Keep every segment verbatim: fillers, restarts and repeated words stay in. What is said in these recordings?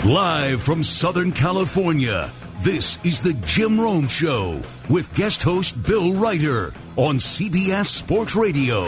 Live from Southern California, this is the Jim Rome Show with guest host Bill Reiter on C B S Sports Radio.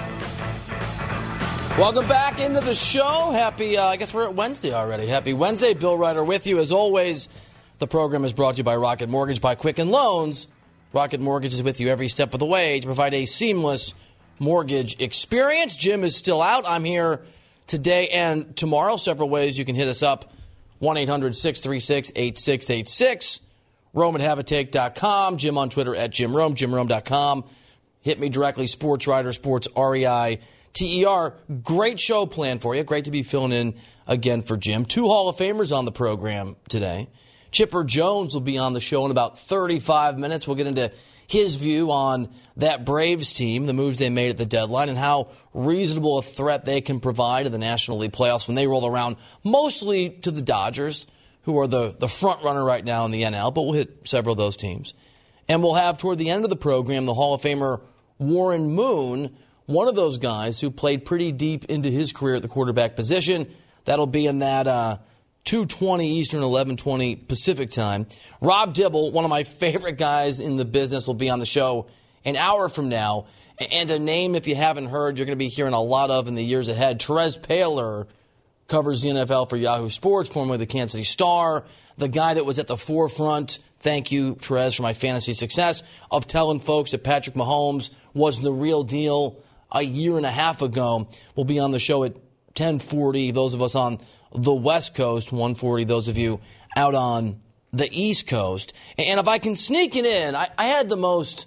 Welcome back into the show. Happy, uh, I guess we're at Wednesday already. Happy Wednesday. Bill Reiter with you. As always, the program is brought to you by Rocket Mortgage by Quicken Loans. Rocket Mortgage is with you every step of the way to provide a seamless mortgage experience. Jim is still out. I'm here today and tomorrow. Several ways you can hit us up. one eight hundred six three six eight six eight six. Rome at Havatake dot com. Jim on Twitter at Jim Rome. Jim Rome dot com. Hit me directly. Sports Writer, Sports R E I T E R. Great show planned for you. Great to be filling in again for Jim. Two Hall of Famers on the program today. Chipper Jones will be on the show in about thirty-five minutes. We'll get into his view on that Braves team, the moves they made at the deadline, and how reasonable a threat they can provide in the National League playoffs when they roll around, mostly to the Dodgers, who are the, the front runner right now in the N L, but we'll hit several of those teams. And we'll have, toward the end of the program, the Hall of Famer Warren Moon, one of those guys who played pretty deep into his career at the quarterback position. That'll be in that uh, two twenty Eastern, eleven twenty Pacific time. Rob Dibble, one of my favorite guys in the business, will be on the show an hour from now. And a name, if you haven't heard, you're going to be hearing a lot of in the years ahead. Terez Paylor covers the N F L for Yahoo Sports, formerly the Kansas City Star, the guy that was at the forefront, thank you, Terez, for my fantasy success, of telling folks that Patrick Mahomes was the real deal a year and a half ago. Will be on the show at ten forty, those of us on the West Coast, one forty, those of you out on the East Coast. And if I can sneak it in, I, I had the most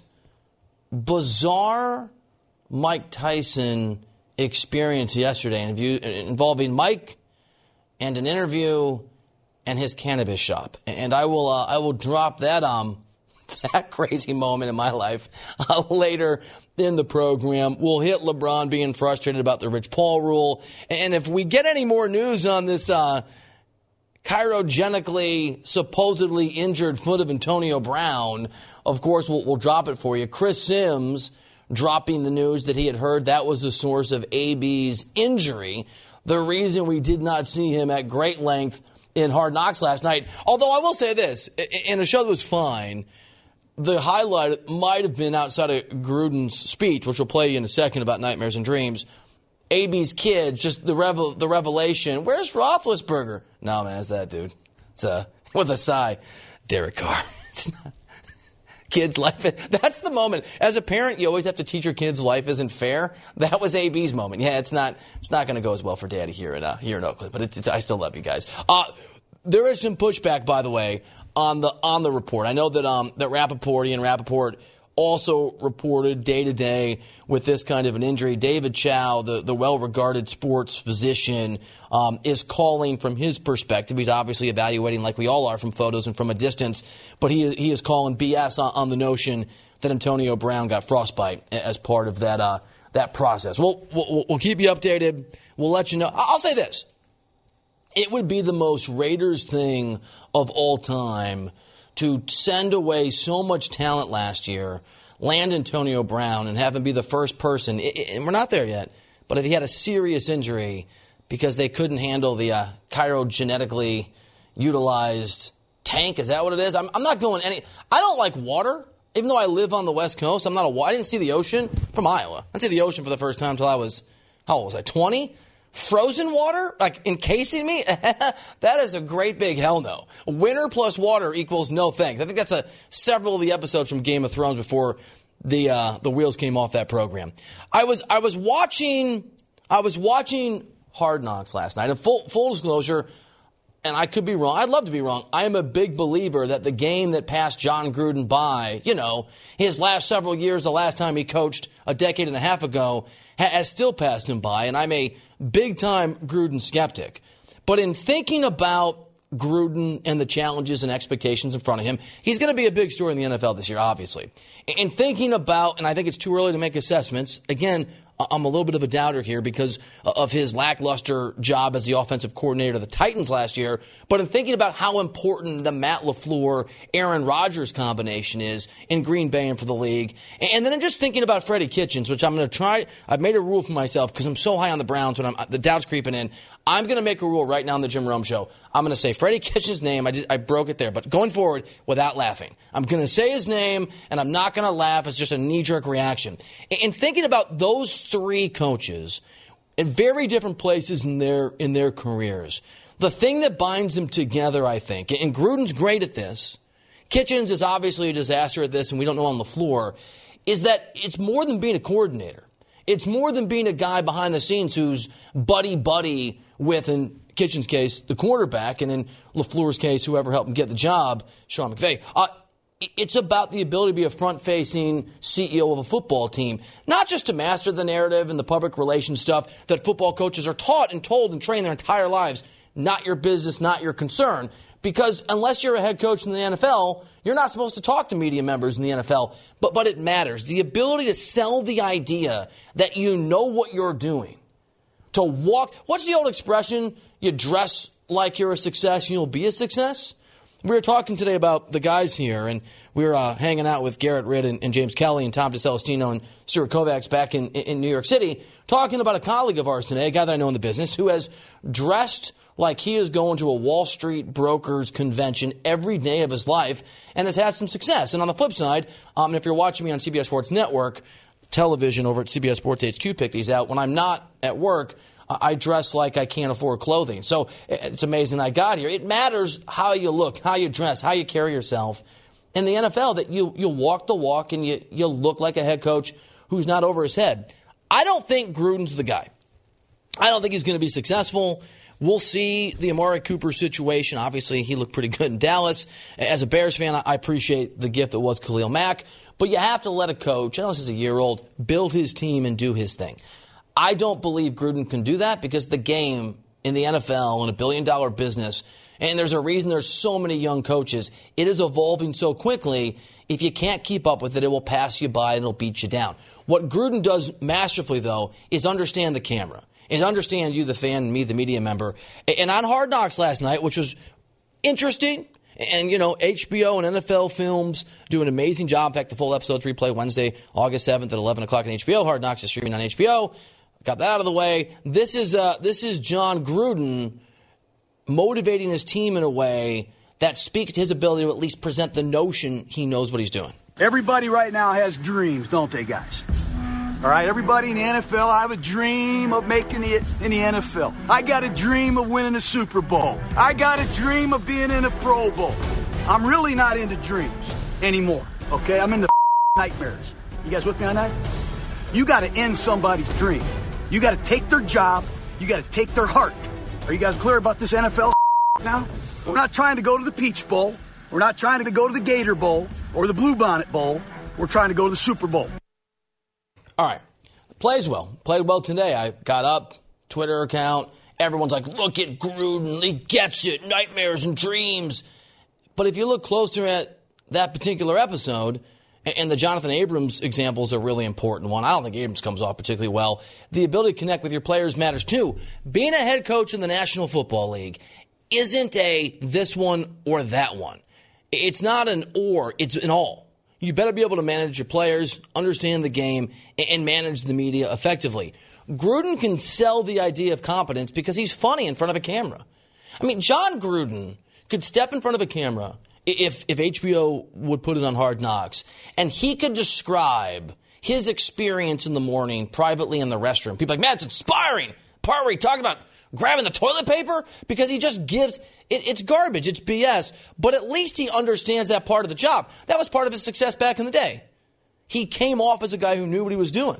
bizarre Mike Tyson experience yesterday involving Mike and an interview and his cannabis shop. And I will uh, I will drop that um that crazy moment in my life uh, later in the program. We'll hit LeBron being frustrated about the Rich Paul rule. And if we get any more news on this uh, cryogenically, supposedly injured foot of Antonio Brown, of course, we'll, we'll drop it for you. Chris Sims dropping the news that he had heard that was the source of A B's injury. The reason we did not see him at great length in Hard Knocks last night. Although I will say this, in a show that was fine, the highlight might have been outside of Gruden's speech, which we'll play you in a second about Nightmares and Dreams. A B's kids, just the revel, the revelation. Where's Roethlisberger? No, man, it's that dude. It's uh, with a sigh, Derek Carr. It's not. Kids' life. That's the moment. As a parent, you always have to teach your kids life isn't fair. That was A B's moment. Yeah, it's not. It's not going to go as well for Daddy here in uh, here in Oakland, but it's, it's, I still love you guys. Uh, there is some pushback, by the way, on the on the report. I know that um that Rappaport, Ian Rappaport, also reported day to day with this kind of an injury. David Chow, the, the well-regarded sports physician, um, is calling from his perspective. He's obviously evaluating, like we all are, from photos and from a distance. But he he is calling B S on, on the notion that Antonio Brown got frostbite as part of that uh, that process. We'll, we'll we'll keep you updated. We'll let you know. I'll say this: it would be the most Raiders thing of all time to send away so much talent last year, land Antonio Brown, and have him be the first person. And we're not there yet, but if he had a serious injury because they couldn't handle the uh, cryogenetically utilized tank, is that what it is? I'm, I'm not going any. I don't like water, even though I live on the West Coast. I'm not a. I didn't see the ocean from Iowa. I didn't see the ocean for the first time until I was, how old was I? twenty. Frozen water, like encasing me, that is a great big hell no. Winter plus water equals no thanks. I think that's a several of the episodes from Game of Thrones before the uh, the wheels came off that program. I was I was watching I was watching Hard Knocks last night. And full full disclosure, and I could be wrong. I'd love to be wrong. I am a big believer that the game that passed John Gruden by, you know, his last several years, the last time he coached a decade and a half ago, has still passed him by. And I'm a big-time Gruden skeptic. But in thinking about Gruden and the challenges and expectations in front of him, he's going to be a big story in the N F L this year, obviously. In thinking about, and I think it's too early to make assessments, again, I'm a little bit of a doubter here because of his lackluster job as the offensive coordinator of the Titans last year. But in thinking about how important the Matt LaFleur, Aaron Rodgers combination is in Green Bay and for the league. And then I'm just thinking about Freddie Kitchens, which I'm going to try. I've made a rule for myself because I'm so high on the Browns when I'm, the doubt's creeping in. I'm going to make a rule right now on the Jim Rome Show. I'm going to say Freddie Kitchens' name. I, did, I broke it there. But going forward, without laughing. I'm going to say his name, and I'm not going to laugh. It's just a knee-jerk reaction. And thinking about those three coaches in very different places in their in their careers, the thing that binds them together, I think, and Gruden's great at this, Kitchens is obviously a disaster at this, and we don't know on the floor, is that it's more than being a coordinator. It's more than being a guy behind the scenes who's buddy-buddy with, in Kitchens' case, the quarterback, and in LaFleur's case, whoever helped him get the job, Sean McVay. Uh, it's about the ability to be a front-facing C E O of a football team, not just to master the narrative and the public relations stuff that football coaches are taught and told and trained their entire lives. Not your business, not your concern. Because unless you're a head coach in the N F L, you're not supposed to talk to media members in the N F L. But but it matters. The ability to sell the idea that you know what you're doing. To walk. What's the old expression? You dress like you're a success and you'll be a success? We were talking today about the guys here, and we were uh, hanging out with Garrett Ridd and, and James Kelly and Tom DeCelestino and Stuart Kovacs back in, in New York City, talking about a colleague of ours today, a guy that I know in the business, who has dressed like he is going to a Wall Street brokers convention every day of his life and has had some success. And on the flip side, um, if you're watching me on C B S Sports Network, television over at C B S Sports H Q pick these out, when I'm not at work, I dress like I can't afford clothing. So it's amazing I got here. It matters how you look, how you dress, how you carry yourself. In the N F L, that you, you walk the walk and you, you look like a head coach who's not over his head. I don't think Gruden's the guy. I don't think he's going to be successful. We'll see the Amari Cooper situation. Obviously, he looked pretty good in Dallas. As a Bears fan, I appreciate the gift that was Khalil Mack. But you have to let a coach, I know this is a year old, build his team and do his thing. I don't believe Gruden can do that because the game in the N F L and a billion-dollar business, and there's a reason there's so many young coaches, it is evolving so quickly. If you can't keep up with it, it will pass you by and it'll beat you down. What Gruden does masterfully, though, is understand the camera. Is understand you, the fan, and me, the media member. And on Hard Knocks last night, which was interesting, and, you know, H B O and N F L Films do an amazing job. In fact, the full episodes replay Wednesday, August seventh at eleven o'clock on H B O. Hard Knocks is streaming on H B O. Got that out of the way. This is uh, this is John Gruden motivating his team in a way that speaks to his ability to at least present the notion he knows what he's doing. Everybody right now has dreams, don't they, guys? All right, everybody in the N F L, I have a dream of making it in the N F L. I got a dream of winning a Super Bowl. I got a dream of being in a Pro Bowl. I'm really not into dreams anymore, okay? I'm into nightmares. You guys with me on that? You got to end somebody's dream. You got to take their job. You got to take their heart. Are you guys clear about this N F L now? We're not trying to go to the Peach Bowl. We're not trying to go to the Gator Bowl or the Bluebonnet Bowl. We're trying to go to the Super Bowl. All right. Plays well. Played well today. I got up, Twitter account. Everyone's like, look at Gruden. He gets it. Nightmares and dreams. But if you look closer at that particular episode, and the Jonathan Abrams example is a really important one. I don't think Abrams comes off particularly well. The ability to connect with your players matters too. Being a head coach in the National Football League isn't a this one or that one. It's not an or, it's an all. You better be able to manage your players, understand the game, and manage the media effectively. Gruden can sell the idea of competence because he's funny in front of a camera. I mean, John Gruden could step in front of a camera if if H B O would put it on Hard Knocks, and he could describe his experience in the morning privately in the restroom. People are like, man, it's inspiring. Part where he talking about grabbing the toilet paper, because he just gives it, it's garbage, it's B S, but at least he understands that part of the job. That was part of his success back in the day. He came off as a guy who knew what he was doing.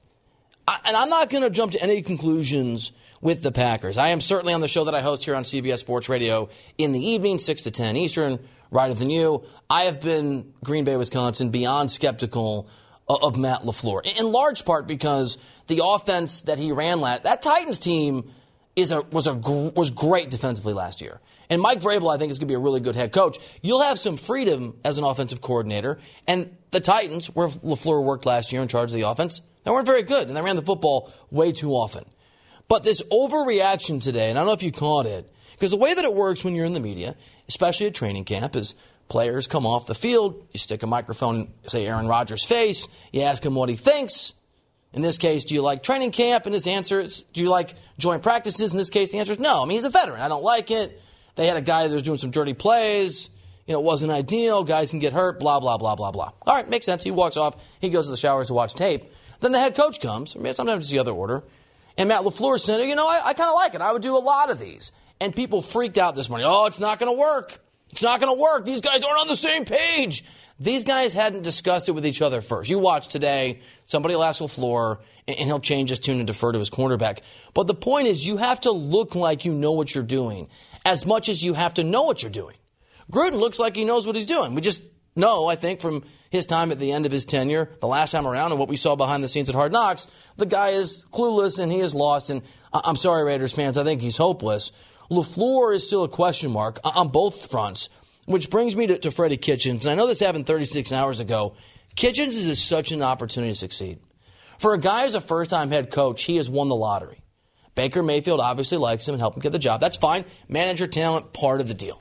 I, and I'm not going to jump to any conclusions with the Packers. I am certainly on the show that I host here on C B S Sports Radio in the evening, six to ten Eastern, Righter Than You. I have been, Green Bay, Wisconsin, beyond skeptical of, of Matt LaFleur, in large part because the offense that he ran last, that Titans team is a was a was great defensively last year. And Mike Vrabel, I think, is going to be a really good head coach. You'll have some freedom as an offensive coordinator. And the Titans, where LaFleur worked last year in charge of the offense, they weren't very good, and they ran the football way too often. But this overreaction today, and I don't know if you caught it, because the way that it works when you're in the media, especially at training camp, is players come off the field, you stick a microphone in, say, Aaron Rodgers' face, you ask him what he thinks, In this case, do you like training camp? And his answer is, do you like joint practices? In this case, the answer is no. I mean, he's a veteran. I don't like it. They had a guy that was doing some dirty plays. You know, it wasn't ideal. Guys can get hurt, blah, blah, blah, blah, blah. All right, makes sense. He walks off. He goes to the showers to watch tape. Then the head coach comes. I mean, sometimes it's the other order. And Matt LaFleur said, you know, I, I kind of like it. I would do a lot of these. And people freaked out this morning. Oh, it's not going to work. It's not going to work. These guys aren't on the same page. These guys hadn't discussed it with each other first. You watch today, somebody will ask LaFleur, and he'll change his tune and defer to his cornerback. But the point is, you have to look like you know what you're doing as much as you have to know what you're doing. Gruden looks like he knows what he's doing. We just know, I think, from his time at the end of his tenure, the last time around, and what we saw behind the scenes at Hard Knocks, the guy is clueless and he is lost. And I'm sorry, Raiders fans, I think he's hopeless. LaFleur is still a question mark on both fronts, which brings me to, to Freddie Kitchens. And I know this happened thirty-six hours ago. Kitchens is such an opportunity to succeed. For a guy who's a first-time head coach, he has won the lottery. Baker Mayfield obviously likes him and helped him get the job. That's fine. Manager talent, part of the deal.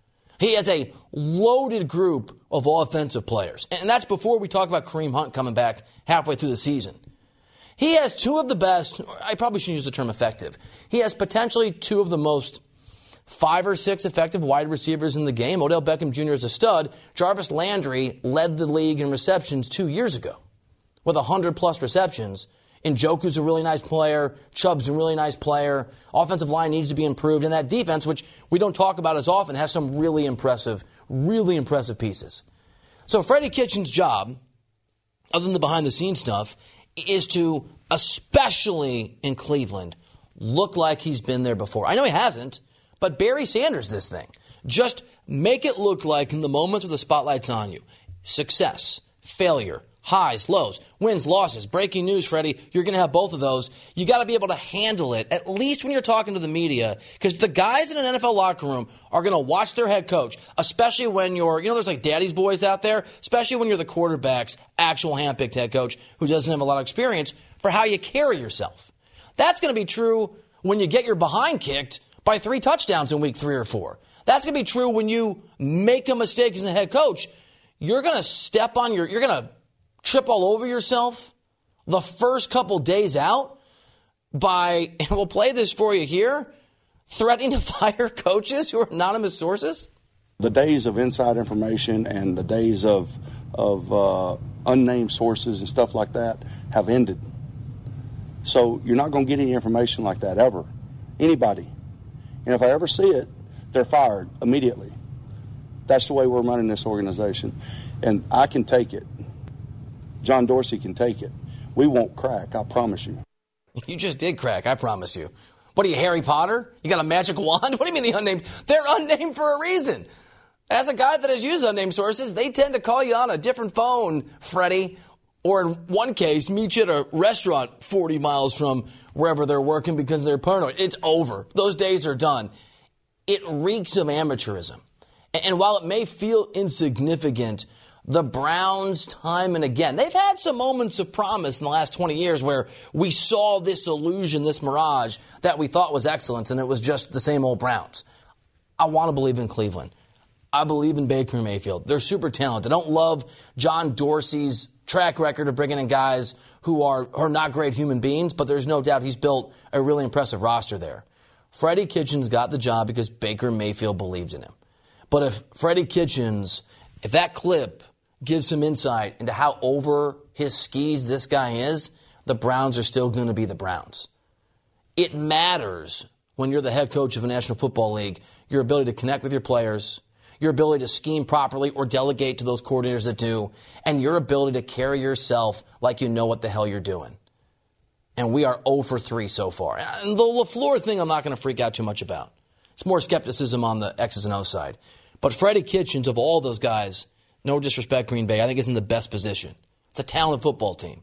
He has a loaded group of offensive players. And that's before we talk about Kareem Hunt coming back halfway through the season. He has two of the best, I probably shouldn't use the term effective. He has potentially two of the most five or six effective wide receivers in the game. Odell Beckham Junior is a stud. Jarvis Landry led the league in receptions two years ago with one hundred plus receptions. Njoku's a really nice player. Chubb's a really nice player. Offensive line needs to be improved. And that defense, which we don't talk about as often, has some really impressive, really impressive pieces. So Freddie Kitchens' job, other than the behind-the-scenes stuff, is to, especially in Cleveland, look like he's been there before. I know he hasn't, but Barry Sanders this thing. Just make it look like in the moments where the spotlight's on you, success, failure, highs, lows, wins, losses, breaking news, Freddie, you're going to have both of those. You got to be able to handle it, at least when you're talking to the media, because the guys in an N F L locker room are going to watch their head coach, especially when you're, you know, there's like daddy's boys out there, especially when you're the quarterback's actual handpicked head coach who doesn't have a lot of experience for how you carry yourself. That's going to be true when you get your behind kicked by three touchdowns in week three or four. That's going to be true when you make a mistake as a head coach. You're going to step on your, you're going to trip all over yourself the first couple days out by, and we'll play this for you here, threatening to fire coaches who are anonymous sources? The days of inside information and the days of, of uh, unnamed sources and stuff like that have ended. So you're not going to get any information like that ever. Anybody. And if I ever see it, they're fired immediately. That's the way we're running this organization. And I can take it. John Dorsey can take it. We won't crack, I promise you. You just did crack, I promise you. What are you, Harry Potter? You got a magic wand? What do you mean the unnamed? They're unnamed for a reason. As a guy that has used unnamed sources, they tend to call you on a different phone, Freddie, or in one case, meet you at a restaurant forty miles from wherever they're working because they're paranoid. It's over. Those days are done. It reeks of amateurism. And while it may feel insignificant, the Browns, time and again, they've had some moments of promise in the last twenty years where we saw this illusion, this mirage that we thought was excellence, and it was just the same old Browns. I want to believe in Cleveland. I believe in Baker Mayfield. They're super talented. I don't love John Dorsey's track record of bringing in guys who are, are not great human beings, but there's no doubt he's built a really impressive roster there. Freddie Kitchens got the job because Baker Mayfield believed in him. But if Freddie Kitchens, if that clip gives some insight into how over his skis this guy is, the Browns are still going to be the Browns. It matters when you're the head coach of a National Football League, your ability to connect with your players, your ability to scheme properly or delegate to those coordinators that do, and your ability to carry yourself like you know what the hell you're doing. And we are zero for three so far. And the LaFleur thing I'm not going to freak out too much about. It's more skepticism on the X's and O's side. But Freddie Kitchens, of all those guys, no disrespect, Green Bay, I think is in the best position. It's a talented football team.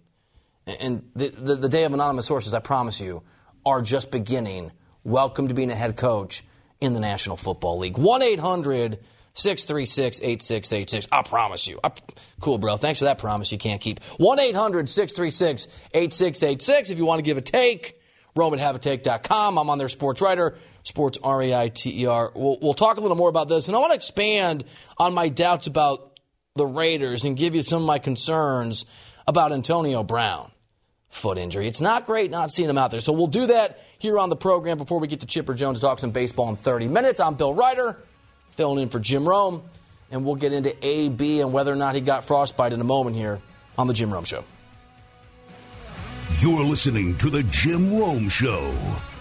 And the, the, the day of anonymous sources, I promise you, are just beginning. Welcome to being a head coach in the National Football League. one eight hundred six three six eight six eight six. I promise you. I, cool, bro. Thanks for that promise you can't keep. one eight hundred six three six eight six eight six. If you want to give a take, Rome at have a take dot com. I'm on their sports writer, sports R A I T E R. We'll, we'll talk a little more about this. And I want to expand on my doubts about the Raiders and give you some of my concerns about Antonio Brown. foot injury. It's not great not seeing him out there. So we'll do that here on the program before we get to Chipper Jones to talk some baseball in thirty minutes. I'm Bill Ryder, filling in for Jim Rome, and we'll get into A B and whether or not he got frostbite in a moment here on the Jim Rome Show. You're listening to the Jim Rome Show.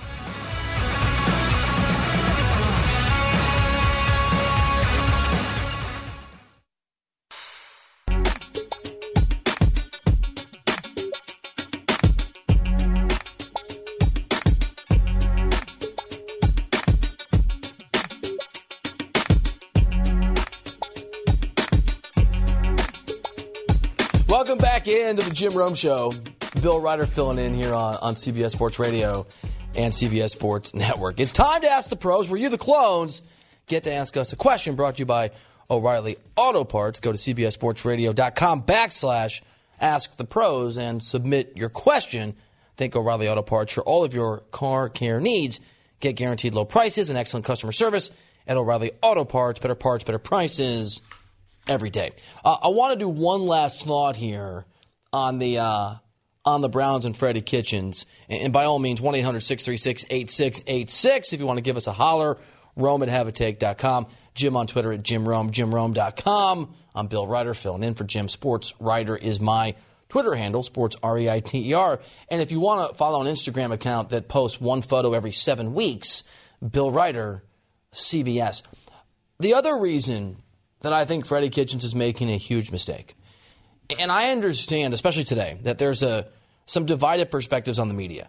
Welcome back into the Jim Rome Show. Bill Ryder filling in here on, on C B S Sports Radio and C B S Sports Network. It's time to ask the pros. Were you the clones? Get to ask us a question brought to you by O'Reilly Auto Parts. Go to cbssportsradio.com backslash ask the pros and submit your question. Thank O'Reilly Auto Parts for all of your car care needs. Get guaranteed low prices and excellent customer service at O'Reilly Auto Parts. Better parts, better prices every day. Uh, I want to do one last thought here on the uh, on the Browns and Freddie Kitchens. And, and by all means, one eight hundred six three six eight six eight six if you want to give us a holler. Rome at have a take dot com. Jim on Twitter at Jim Rome, jim rome dot com. I'm Bill Ryder filling in for Jim. Sports Ryder is my Twitter handle, Sports R E I T E R. And if you want to follow an Instagram account that posts one photo every seven weeks, Bill Ryder, C B S. The other reason that I think Freddie Kitchens is making a huge mistake, and I understand, especially today, that there's a some divided perspectives on the media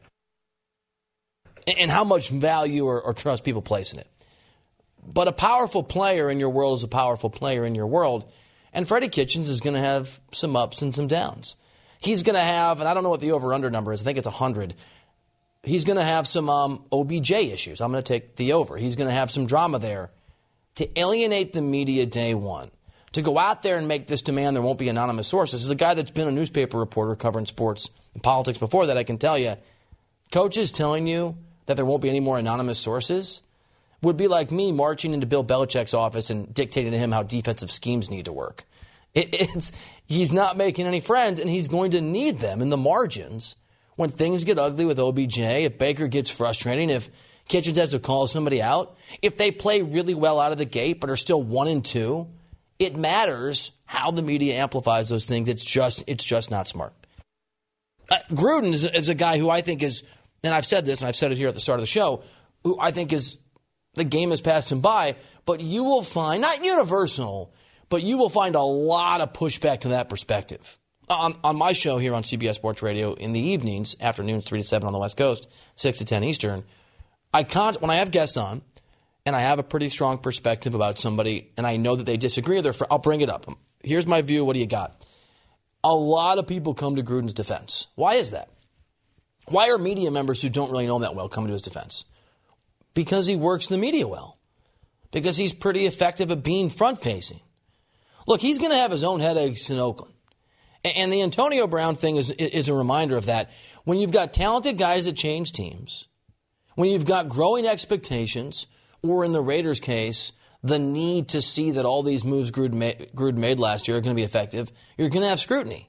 and how much value or, or trust people place in it. But a powerful player in your world is a powerful player in your world, and Freddie Kitchens is going to have some ups and some downs. He's going to have, and I don't know what the over-under number is, I think it's one hundred. He's going to have some um, O B J issues. I'm going to take the over. He's going to have some drama there. To alienate the media day one, to go out there and make this demand there won't be anonymous sources. As a guy that's been a newspaper reporter covering sports and politics before that, I can tell you, coaches telling you that there won't be any more anonymous sources would be like me marching into Bill Belichick's office and dictating to him how defensive schemes need to work. It, it's he's not making any friends, and he's going to need them in the margins when things get ugly with O B J, if Baker gets frustrating, if Kitchens has to call somebody out. If they play really well out of the gate but are still one and two, it matters how the media amplifies those things. It's just it's just not smart. Uh, Gruden is, is a guy who I think is, and I've said this, and I've said it here at the start of the show, who I think is, the game has passed him by, but you will find, not universal, but you will find a lot of pushback to that perspective. On, on my show here on C B S Sports Radio in the evenings, afternoons three to seven on the West Coast, six to ten Eastern, I can't, when I have guests on, and I have a pretty strong perspective about somebody, and I know that they disagree with their friend, I'll bring it up. Here's my view. What do you got? A lot of people come to Gruden's defense. Why is that? Why are media members who don't really know him that well coming to his defense? Because he works in the media well. Because he's pretty effective at being front-facing. Look, he's going to have his own headaches in Oakland. And the Antonio Brown thing is, is a reminder of that. When you've got talented guys that change teams, when you've got growing expectations, or in the Raiders' case, the need to see that all these moves Gruden made, Gruden made last year are going to be effective, you're going to have scrutiny.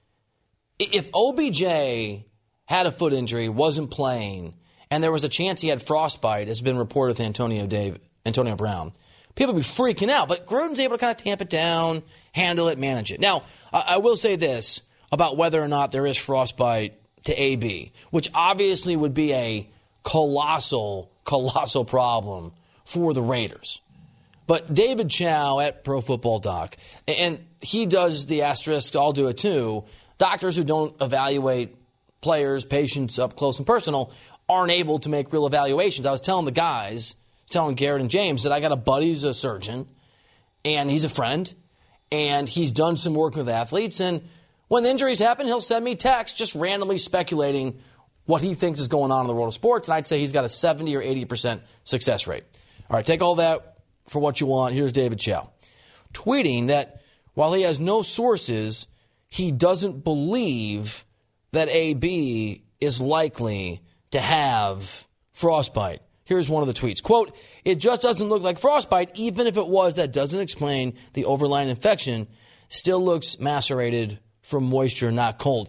If O B J had a foot injury, wasn't playing, and there was a chance he had frostbite, as has been reported with Antonio Dave, Antonio Brown, people would be freaking out. But Gruden's able to kind of tamp it down, handle it, manage it. Now, I, I will say this about whether or not there is frostbite to A B, which obviously would be a colossal, colossal problem for the Raiders. But David Chow at Pro Football Doc, and he does the asterisk, I'll do it too, doctors who don't evaluate players, patients up close and personal, aren't able to make real evaluations. I was telling the guys, telling Garrett and James, that I got a buddy who's a surgeon, and he's a friend, and he's done some work with athletes, and when injuries happen, he'll send me texts just randomly speculating what he thinks is going on in the world of sports, and I'd say he's got a seventy or eighty percent success rate. All right, take all that for what you want. Here's David Chow tweeting that while he has no sources, he doesn't believe that A B is likely to have frostbite. Here's one of the tweets. Quote, "It just doesn't look like frostbite. Even if it was, that doesn't explain the overlying infection. Still looks macerated from moisture, not cold."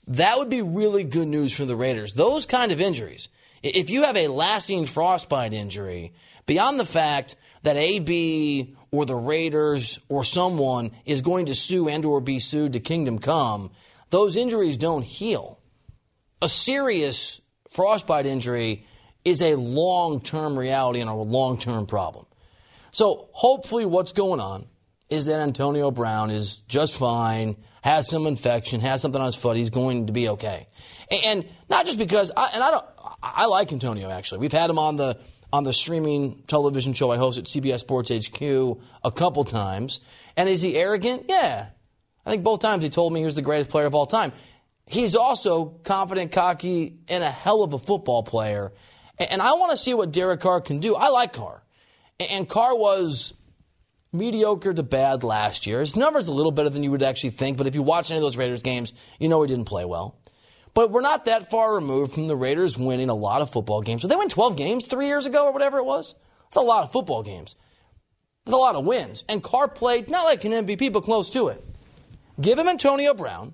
that would be really good news for the Raiders. Those kind of injuries, if you have a lasting frostbite injury, beyond the fact that A B or the Raiders or someone is going to sue and or be sued to Kingdom Come, those injuries don't heal. A serious frostbite injury is a long-term reality and a long-term problem. So hopefully what's going on is that Antonio Brown is just fine, has some infection, has something on his foot. He's going to be okay. And not just because, I, and I don't, I like Antonio actually. We've had him on the on the streaming television show I host at C B S Sports H Q a couple times. And is he arrogant? Yeah. I think both times he told me he was the greatest player of all time. He's also confident, cocky, and a hell of a football player. And I want to see what Derek Carr can do. I like Carr. And Carr was mediocre to bad last year. His numbers a little better than you would actually think, but if you watch any of those Raiders games, you know he didn't play well. But we're not that far removed from the Raiders winning a lot of football games. Did they win twelve games three years ago or whatever it was? That's a lot of football games. That's a lot of wins. And Carr played not like an M V P, but close to it. Give him Antonio Brown.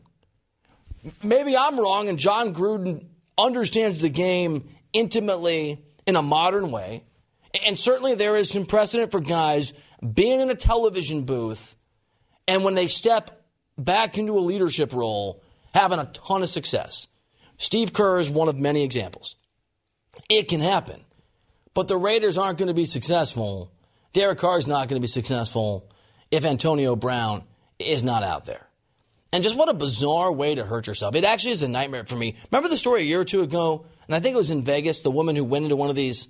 Maybe I'm wrong and John Gruden understands the game intimately in a modern way. And certainly there is some precedent for guys being in a television booth and when they step back into a leadership role, having a ton of success. Steve Kerr is one of many examples. It can happen. But the Raiders aren't going to be successful. Derek Carr is not going to be successful if Antonio Brown is not out there. And just what a bizarre way to hurt yourself. It actually is a nightmare for me. Remember the story a year or two ago? And I think it was in Vegas, the woman who went into one of these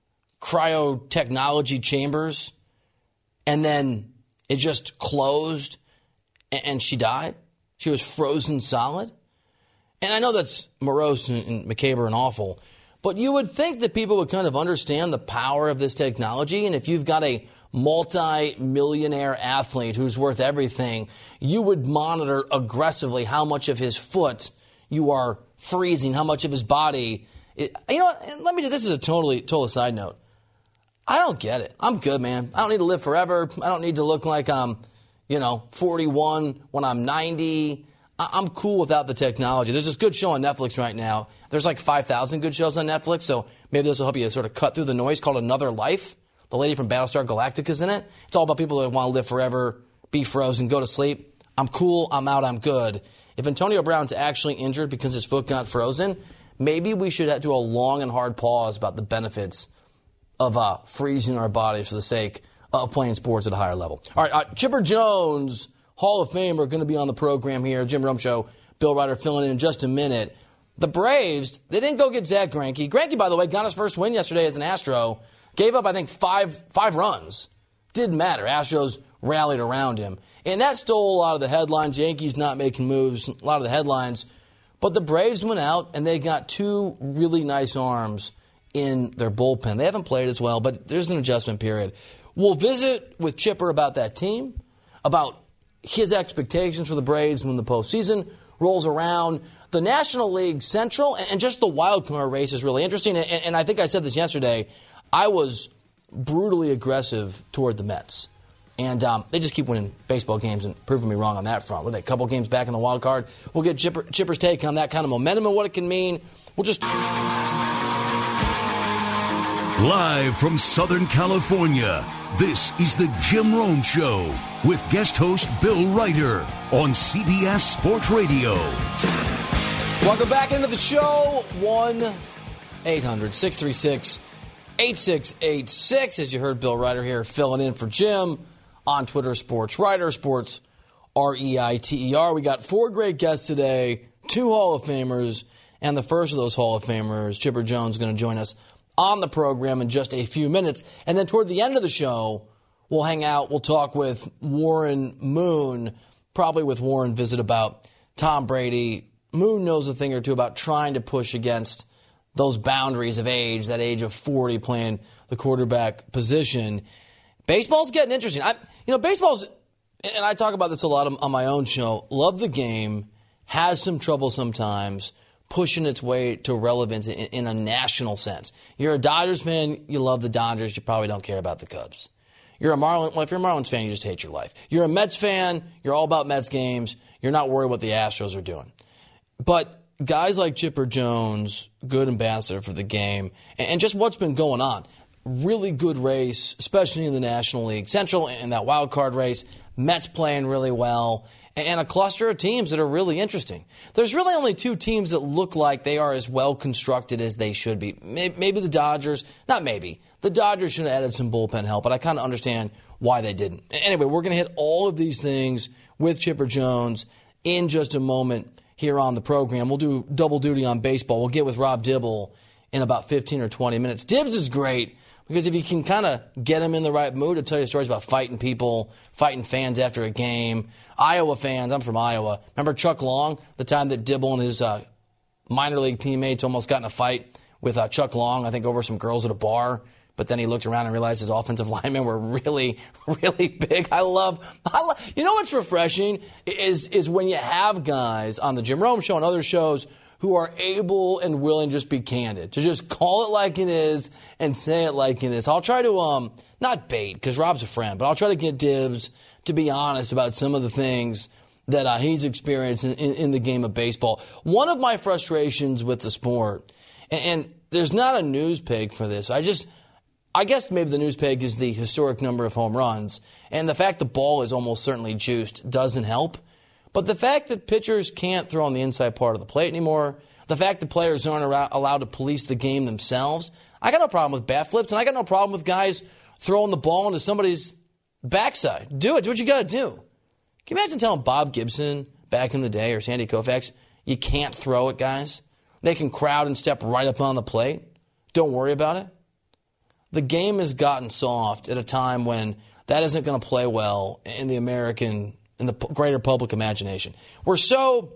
cryotechnology chambers and then it just closed and she died. She was frozen solid. And I know that's morose and macabre and awful, but you would think that people would kind of understand the power of this technology. And if you've got a multi-millionaire athlete who's worth everything, you would monitor aggressively how much of his foot you are freezing, how much of his body. It, you know what? Let me just, this is a totally, total side note. I don't get it. I'm good, man. I don't need to live forever. I don't need to look like I'm, you know, forty-one when I'm ninety. I'm cool without the technology. There's this good show on Netflix right now. There's like five thousand good shows on Netflix, so maybe this will help you sort of cut through the noise, called Another Life. The lady from Battlestar Galactica's in it. It's all about people that want to live forever, be frozen, go to sleep. I'm cool, I'm out, I'm good. If Antonio Brown's actually injured because his foot got frozen, maybe we should do a long and hard pause about the benefits of uh, freezing our bodies for the sake of playing sports at a higher level. All right, uh, Chipper Jones, Hall of Famer, going to be on the program here. Jim Rome Show, Bill Ryder filling in in just a minute. The Braves, they didn't go get Zach Greinke. Greinke, by the way, got his first win yesterday as an Astro. Gave up, I think, five five runs. Didn't matter. Astros rallied around him. And that stole a lot of the headlines. Yankees not making moves, a lot of the headlines. But the Braves went out, and they got two really nice arms in their bullpen. They haven't played as well, but there's an adjustment period. We'll visit with Chipper about that team, about his expectations for the Braves when the postseason rolls around. The National League Central and just the wild card race is really interesting. And I think I said this yesterday. I was brutally aggressive toward the Mets. And um, they just keep winning baseball games and proving me wrong on that front. Were they a couple games back in the wild card? We'll get Chipper, Chipper's take on that kind of momentum and what it can mean. We'll just... Live from Southern California, this is the Jim Rome Show with guest host Bill Ryder on C B S Sports Radio. Welcome back into the show. one eight hundred six three six eight six eight six. As you heard, Bill Ryder here filling in for Jim on Twitter, Sports Ryder, Sports R E I T E R. We got four great guests today, two Hall of Famers, and the first of those Hall of Famers, Chipper Jones, is going to join us on the program in just a few minutes. And then toward the end of the show, we'll hang out, we'll talk with Warren Moon, probably with Warren visit about Tom Brady. Moon knows a thing or two about trying to push against those boundaries of age, that age of forty playing the quarterback position. Baseball's getting interesting. I, you know, baseball's, and I talk about this a lot on my own show, love the game, has some trouble sometimes pushing its way to relevance in, in a national sense. You're a Dodgers fan, you love the Dodgers, you probably don't care about the Cubs. You're a Marlins, well, if you're a Marlins fan, you just hate your life. You're a Mets fan, you're all about Mets games, you're not worried what the Astros are doing. But guys like Chipper Jones, good ambassador for the game, and just what's been going on. Really good race, especially in the National League Central in that wild card race. Mets playing really well, and a cluster of teams that are really interesting. There's really only two teams that look like they are as well constructed as they should be. Maybe the Dodgers, not maybe. The Dodgers should have added some bullpen help, but I kind of understand why they didn't. Anyway, we're going to hit all of these things with Chipper Jones in just a moment here on the program. We'll do double duty on baseball. We'll get with Rob Dibble in about fifteen or twenty minutes. Dibs is great because if you can kind of get him in the right mood to tell you stories about fighting people, fighting fans after a game. Iowa fans, I'm from Iowa. Remember Chuck Long, the time that Dibble and his uh, minor league teammates almost got in a fight with uh, Chuck Long, I think over some girls at a bar. But then he looked around and realized his offensive linemen were really, really big. I love, I love, you know what's refreshing is is when you have guys on the Jim Rome Show and other shows who are able and willing to just be candid, to just call it like it is and say it like it is. I'll try to, um, not bait, because Rob's a friend, but I'll try to get Dibs to be honest about some of the things that uh, he's experienced in, in, in the game of baseball. One of my frustrations with the sport, and, and there's not a news peg for this, I just... I guess maybe the news peg is the historic number of home runs, and the fact the ball is almost certainly juiced doesn't help. But the fact that pitchers can't throw on the inside part of the plate anymore, the fact that players aren't allowed to police the game themselves, I got no problem with bat flips, and I got no problem with guys throwing the ball into somebody's backside. Do it. Do what you got to do. Can you imagine telling Bob Gibson back in the day or Sandy Koufax, you can't throw it, guys? They can crowd and step right up on the plate. Don't worry about it. The game has gotten soft at a time when that isn't going to play well in the American, in the greater public imagination. We're so,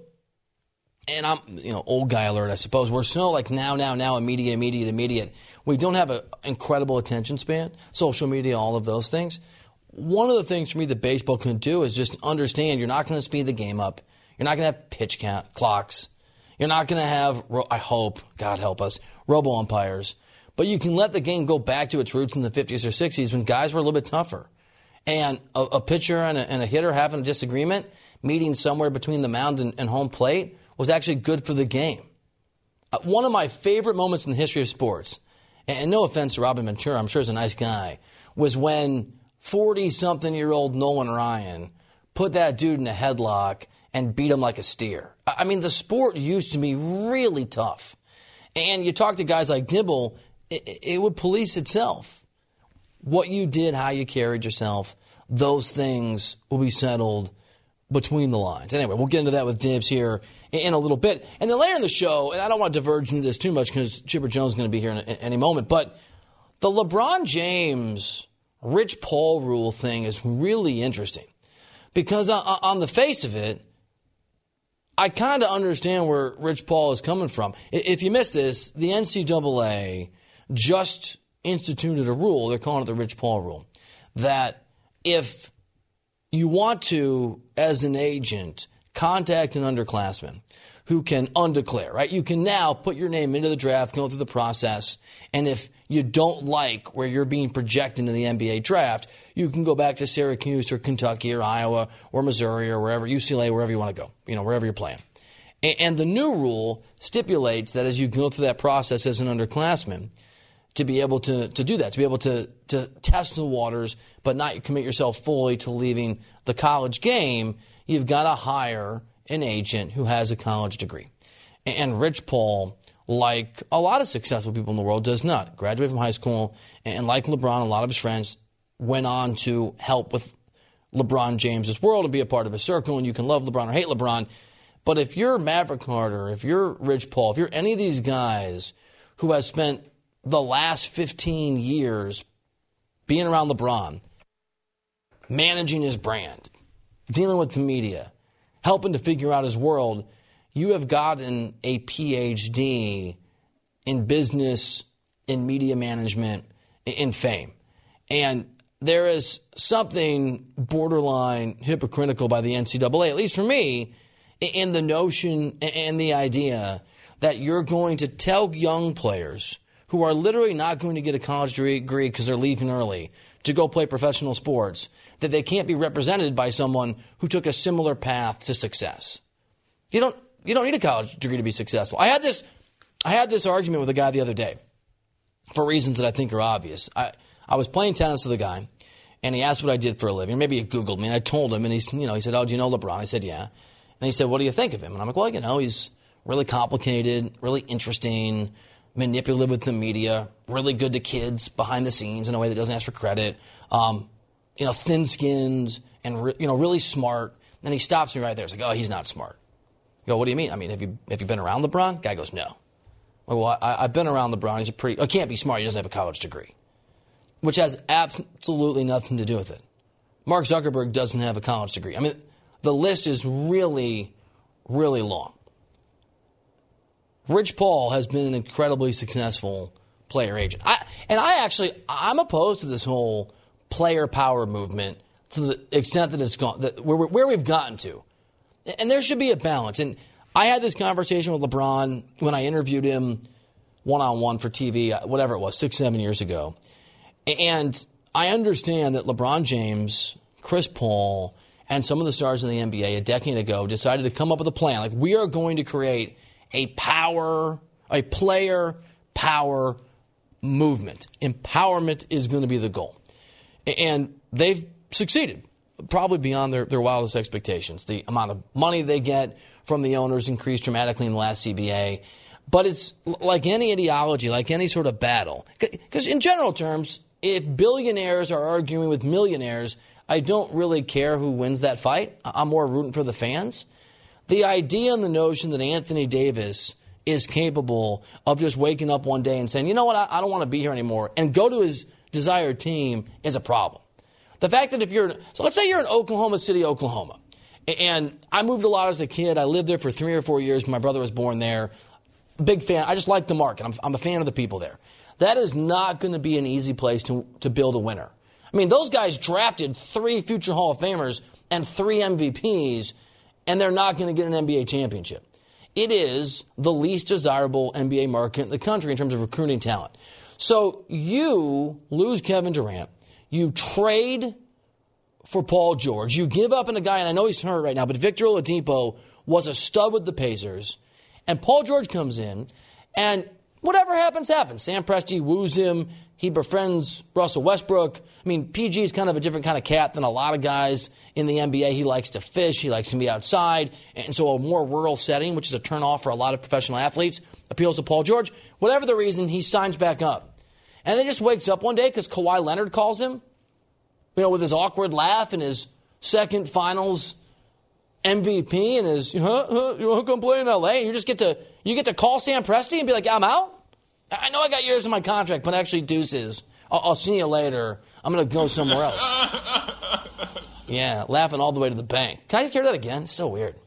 and I'm, you know, old guy alert, I suppose. We're so like now, now, now, immediate, immediate, immediate. We don't have an incredible attention span, social media, all of those things. One of the things for me that baseball can do is just understand you're not going to speed the game up. You're not going to have pitch count clocks. You're not going to have, I hope, God help us, robo umpires. But you can let the game go back to its roots in the fifties or sixties when guys were a little bit tougher. And a, a pitcher and a, and a hitter having a disagreement, meeting somewhere between the mound and, and home plate, was actually good for the game. Uh, one of my favorite moments in the history of sports, and, and no offense to Robin Ventura, I'm sure he's a nice guy, was when forty-something-year-old Nolan Ryan put that dude in a headlock and beat him like a steer. I, I mean, the sport used to be really tough. And you talk to guys like Dibble, It, it would police itself. What you did, how you carried yourself, those things will be settled between the lines. Anyway, we'll get into that with Dibs here in, in a little bit. And then later in the show, and I don't want to diverge into this too much because Chipper Jones is going to be here in, in any moment, but the LeBron James, Rich Paul rule thing is really interesting. Because on, on the face of it, I kind of understand where Rich Paul is coming from. If you missed this, the N C double A just instituted a rule, they're calling it the Rich Paul rule, that if you want to, as an agent, contact an underclassman who can undeclare, right? You can now put your name into the draft, go through the process, and if you don't like where you're being projected into the N B A draft, you can go back to Syracuse or Kentucky or Iowa or Missouri or wherever, U C L A, wherever you want to go, you know, wherever you're playing. And the new rule stipulates that as you go through that process as an underclassman, to be able to, to do that, to be able to, to test the waters, but not commit yourself fully to leaving the college game, you've got to hire an agent who has a college degree. And Rich Paul, like a lot of successful people in the world, does not. Graduated from high school, and like LeBron, a lot of his friends went on to help with LeBron James's world and be a part of his circle, and you can love LeBron or hate LeBron. But if you're Maverick Carter, if you're Rich Paul, if you're any of these guys who has spent the last fifteen years being around LeBron, managing his brand, dealing with the media, helping to figure out his world, you have gotten a P H D in business, in media management, in fame. And there is something borderline hypocritical by the N C double A, at least for me, in the notion and the idea that you're going to tell young players who are literally not going to get a college degree because they're leaving early to go play professional sports, that they can't be represented by someone who took a similar path to success. You don't you don't need a college degree to be successful. I had this, I had this argument with a guy the other day for reasons that I think are obvious. I, I was playing tennis with a guy, and he asked what I did for a living. Maybe he Googled me, and I told him, and he's, you know, he said, "Oh, do you know LeBron?" I said, "Yeah." And he said, "What do you think of him?" And I'm like, "Well, you know, he's really complicated, really interesting, manipulative with the media, really good to kids behind the scenes in a way that doesn't ask for credit, um, you know, thin-skinned and re- you know, really smart." And he stops me right there. He's like, "Oh, he's not smart." I go, "What do you mean? I mean, have you have you been around LeBron?" Guy goes, "No." I go, "Well, I, I've been around LeBron. He's a pretty. Oh, can't be smart. He doesn't have a college degree," which has absolutely nothing to do with it. Mark Zuckerberg doesn't have a college degree. I mean, the list is really, really long. Rich Paul has been an incredibly successful player agent. I, and I actually, I'm opposed to this whole player power movement to the extent that it's gone, that where, where we've gotten to. And there should be a balance. And I had this conversation with LeBron when I interviewed him one-on-one for T V, whatever it was, six, seven years ago. And I understand that LeBron James, Chris Paul, and some of the stars in the N B A a decade ago decided to come up with a plan. Like, we are going to create a power, a player power movement. Empowerment is going to be the goal. And they've succeeded, probably beyond their, their wildest expectations. The amount of money they get from the owners increased dramatically in the last C B A. But it's like any ideology, like any sort of battle. Because in general terms, if billionaires are arguing with millionaires, I don't really care who wins that fight. I'm more rooting for the fans. The idea and the notion that Anthony Davis is capable of just waking up one day and saying, you know what, I, I don't want to be here anymore, and go to his desired team is a problem. The fact that if you're, so let's say you're in Oklahoma City, Oklahoma, and I moved a lot as a kid. I lived there for three or four years. My brother was born there. Big fan. I just like the market. I'm, I'm a fan of the people there. That is not going to be an easy place to, to build a winner. I mean, those guys drafted three future Hall of Famers and three M V Ps, and they're not going to get an N B A championship. It is the least desirable N B A market in the country in terms of recruiting talent. So you lose Kevin Durant. You trade for Paul George. You give up on a guy, and I know he's hurt right now, but Victor Oladipo was a stud with the Pacers. And Paul George comes in, and whatever happens, happens. Sam Presti woos him. He befriends Russell Westbrook. I mean, P G is kind of a different kind of cat than a lot of guys in the N B A. He likes to fish. He likes to be outside. And so a more rural setting, which is a turnoff for a lot of professional athletes, appeals to Paul George. Whatever the reason, he signs back up. And then just wakes up one day because Kawhi Leonard calls him, you know, with his awkward laugh and his second finals M V P and his, huh, huh, you want to come play in L A? And you just get to, you get to call Sam Presti and be like, I'm out? I know I got years in my contract, but actually deuces. I'll, I'll see you later. I'm going to go somewhere else. Yeah, laughing all the way to the bank. Can I hear that again? It's so weird.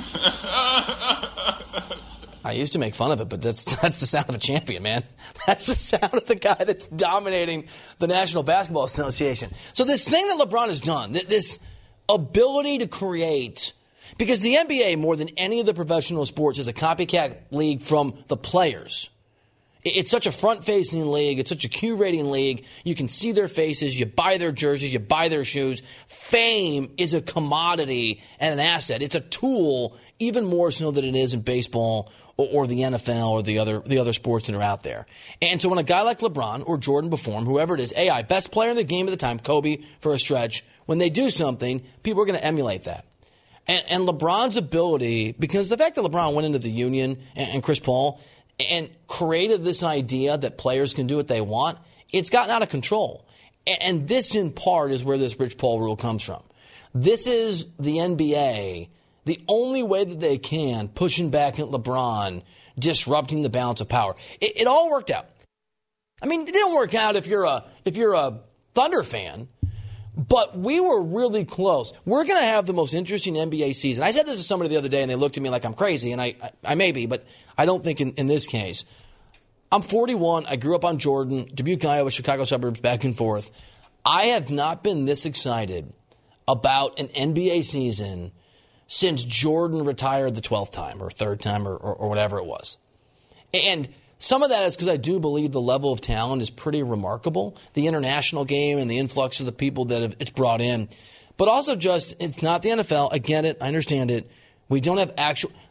I used to make fun of it, but that's that's the sound of a champion, man. That's the sound of the guy that's dominating the National Basketball Association. So this thing that LeBron has done, this ability to create, because the N B A, more than any of the professional sports, is a copycat league from the players. It's such a front-facing league. It's such a Q-rating league. You can see their faces. You buy their jerseys. You buy their shoes. Fame is a commodity and an asset. It's a tool even more so than it is in baseball or, or the N F L or the other the other sports that are out there. And so when a guy like LeBron or Jordan before him, whoever it is, A I, best player in the game at the time, Kobe for a stretch, when they do something, people are going to emulate that. And, and LeBron's ability, because the fact that LeBron went into the Union and, and Chris Paul and created this idea that players can do what they want, it's gotten out of control. And, and this, in part, is where this Rich Paul rule comes from. This is the N B A, the only way that they can, pushing back at LeBron, disrupting the balance of power. It, it all worked out. I mean, it didn't work out if you're a if you're a Thunder fan, but we were really close. We're going to have the most interesting N B A season. I said this to somebody the other day, and they looked at me like I'm crazy, and I, I, I may be, but I don't think in, in this case. I'm forty-one. I grew up on Jordan, Dubuque, Iowa, Chicago suburbs, back and forth. I have not been this excited about an N B A season since Jordan retired the twelfth time or third time or, or, or whatever it was. And some of that is because I do believe the level of talent is pretty remarkable. The international game and the influx of the people that have, it's brought in. But also just, it's not the N F L. I get it. I understand it. We don't have actual...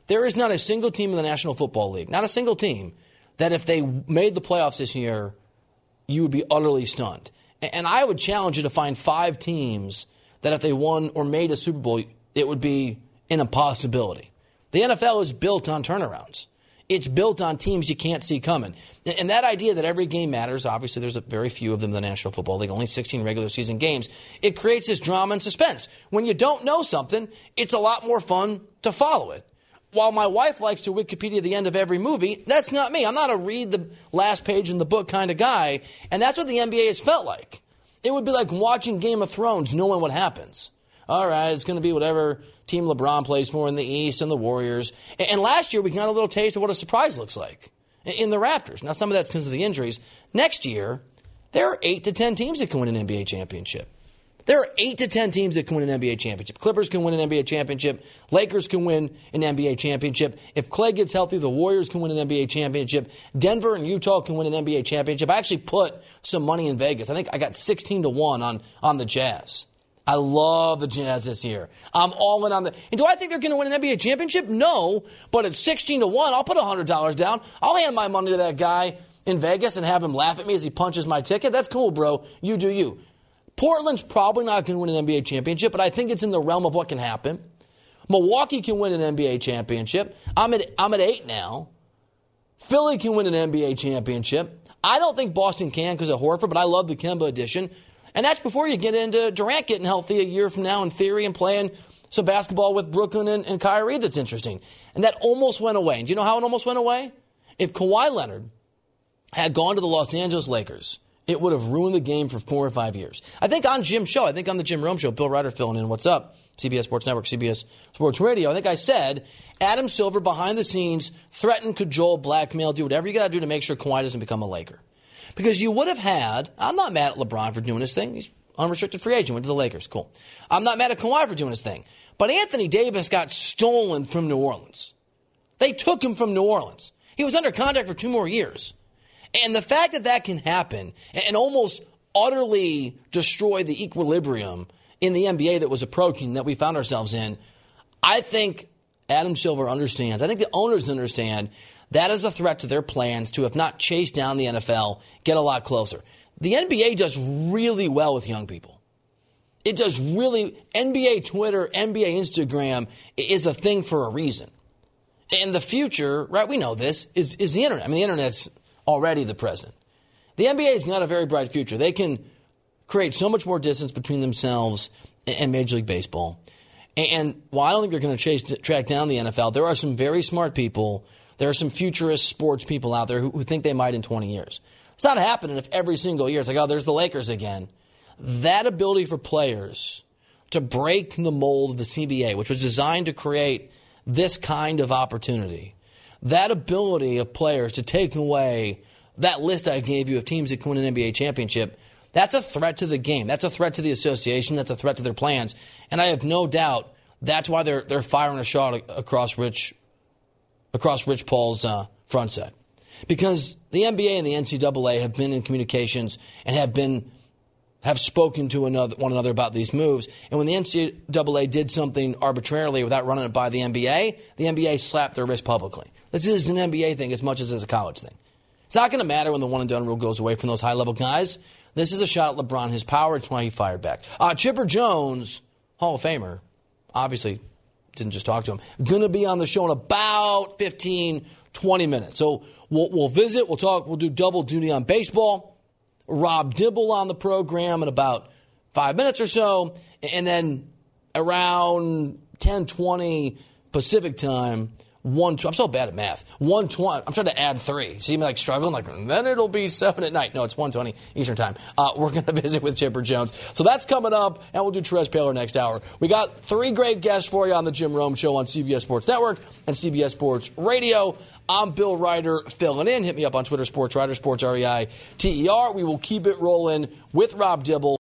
There is not a single team in the National Football League, not a single team, that if they made the playoffs this year, you would be utterly stunned. And I would challenge you to find five teams that if they won or made a Super Bowl, it would be an impossibility. The N F L is built on turnarounds. It's built on teams you can't see coming. And that idea that every game matters, obviously there's a very few of them in the National Football League, only sixteen regular season games. It creates this drama and suspense. When you don't know something, it's a lot more fun to follow it. While my wife likes to Wikipedia the end of every movie, that's not me. I'm not a read the last page in the book kind of guy, and that's what the N B A has felt like. It would be like watching Game of Thrones, knowing what happens. All right, it's going to be whatever team LeBron plays for in the East and the Warriors. And last year, we got a little taste of what a surprise looks like in the Raptors. Now, some of that's because of the injuries. Next year, there are eight to ten teams that can win an N B A championship. There are eight to ten teams that can win an N B A championship. Clippers can win an N B A championship. Lakers can win an N B A championship. If Clay gets healthy, the Warriors can win an N B A championship. Denver and Utah can win an N B A championship. I actually put some money in Vegas. I think I got sixteen to one on, on the Jazz. I love the Jazz this year. I'm all in on the. And do I think they're going to win an N B A championship? No. But at sixteen to one, I'll put one hundred dollars down. I'll hand my money to that guy in Vegas and have him laugh at me as he punches my ticket. That's cool, bro. You do you. Portland's probably not going to win an N B A championship, but I think it's in the realm of what can happen. Milwaukee can win an N B A championship. I'm at, I'm at eight now. Philly can win an N B A championship. I don't think Boston can because of Horford, but I love the Kemba edition. And that's before you get into Durant getting healthy a year from now in theory and playing some basketball with Brooklyn and, and Kyrie that's interesting. And that almost went away. And do you know how it almost went away? If Kawhi Leonard had gone to the Los Angeles Lakers, it would have ruined the game for four or five years. I think on Jim's show, I think on the Jim Rome Show, Bill Ryder filling in, what's up? C B S Sports Network, C B S Sports Radio. I think I said Adam Silver behind the scenes threatened, cajole, blackmail, do whatever you got to do to make sure Kawhi doesn't become a Laker. Because you would have had, I'm not mad at LeBron for doing his thing. He's unrestricted free agent, went to the Lakers. Cool. I'm not mad at Kawhi for doing his thing. But Anthony Davis got stolen from New Orleans. They took him from New Orleans. He was under contract for two more years. And the fact that that can happen and almost utterly destroy the equilibrium in the N B A that was approaching, that we found ourselves in, I think Adam Silver understands. I think the owners understand that is a threat to their plans to, if not chase down the N F L, get a lot closer. The N B A does really well with young people. It does really, N B A Twitter, N B A Instagram is a thing for a reason. And the future, right, we know this, is, is the internet. I mean, the internet's already the present. The N B A's got a very bright future. They can create so much more distance between themselves and Major League Baseball. And while I don't think they're going to chase track down the N F L, there are some very smart people. There are some futurist sports people out there who, who think they might in twenty years. It's not happening if every single year it's like, oh, there's the Lakers again. That ability for players to break the mold of the C B A, which was designed to create this kind of opportunity, that ability of players to take away that list I gave you of teams that can win an N B A championship, that's a threat to the game. That's a threat to the association. That's a threat to their plans. And I have no doubt that's why they're they're firing a shot across Rich across Rich Paul's uh, front set. Because the N B A and the N C double A have been in communications and have been have spoken to another, one another about these moves. And when the N C double A did something arbitrarily without running it by the N B A, the N B A slapped their wrist publicly. This is an N B A thing as much as it's a college thing. It's not going to matter when the one-and-done rule goes away from those high-level guys. This is a shot at LeBron, his power. It's why he fired back. Uh, Chipper Jones, Hall of Famer, obviously didn't just talk to him, going to be on the show in about fifteen, twenty minutes. So we'll, we'll visit, we'll talk, we'll do double duty on baseball. Rob Dibble on the program in about five minutes or so. And then around ten twenty Pacific time, one. I'm so bad at math. one twenty. I'm trying to add three. See me like struggling? Like, then it'll be seven at night. No, it's one twenty Eastern time. Uh, we're going to visit with Chipper Jones. So that's coming up, and we'll do Terez Paylor next hour. We got three great guests for you on the Jim Rome Show on C B S Sports Network and C B S Sports Radio. I'm Bill Ryder filling in. Hit me up on Twitter, Sports Ryder, Sports R E I T E R. We will keep it rolling with Rob Dibble.